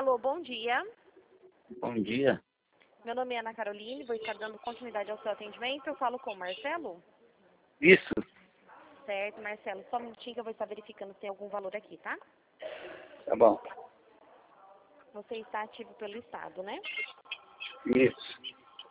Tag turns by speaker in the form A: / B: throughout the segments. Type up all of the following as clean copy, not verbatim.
A: Alô, bom dia.
B: Bom dia.
A: Meu nome é Ana Caroline, vou estar dando continuidade ao seu atendimento. Eu falo com o Marcelo?
B: Isso.
A: Certo, Marcelo. Só um minutinho que eu vou estar verificando se tem algum valor aqui, tá?
B: Tá bom.
A: Você está ativo pelo Estado, né?
B: Isso.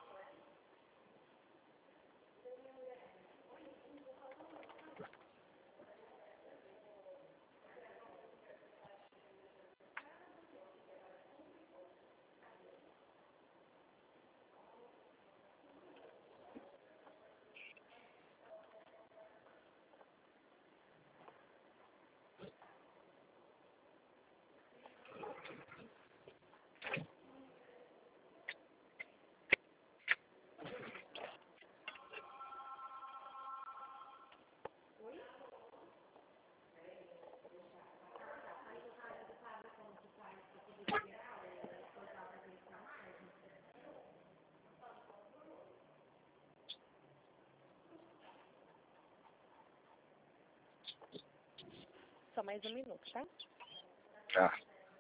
A: Só mais um minuto, tá?
B: Tá.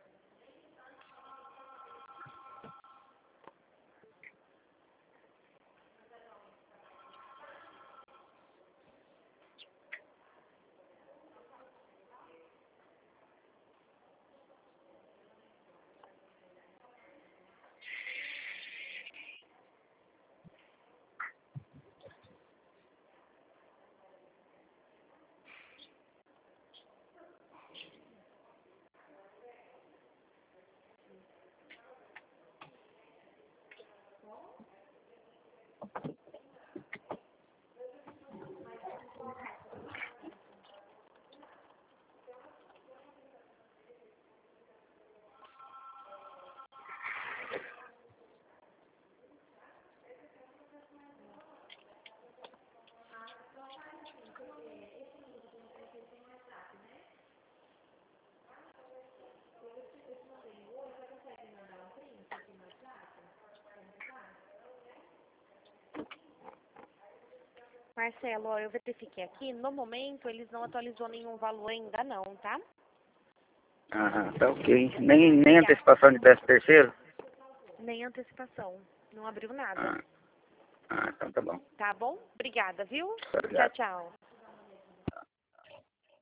A: Marcelo, ó, eu verifiquei aqui. No momento, eles não atualizou nenhum valor ainda não, tá?
B: Aham, tá ok. Nem antecipação de 13º?
A: Nem antecipação. Não abriu nada.
B: Então tá bom.
A: Tá bom? Obrigada, viu?
B: Obrigado.
A: Tchau, tchau.